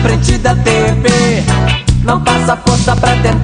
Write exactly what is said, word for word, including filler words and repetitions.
frente da T V. Não passa força pra tentar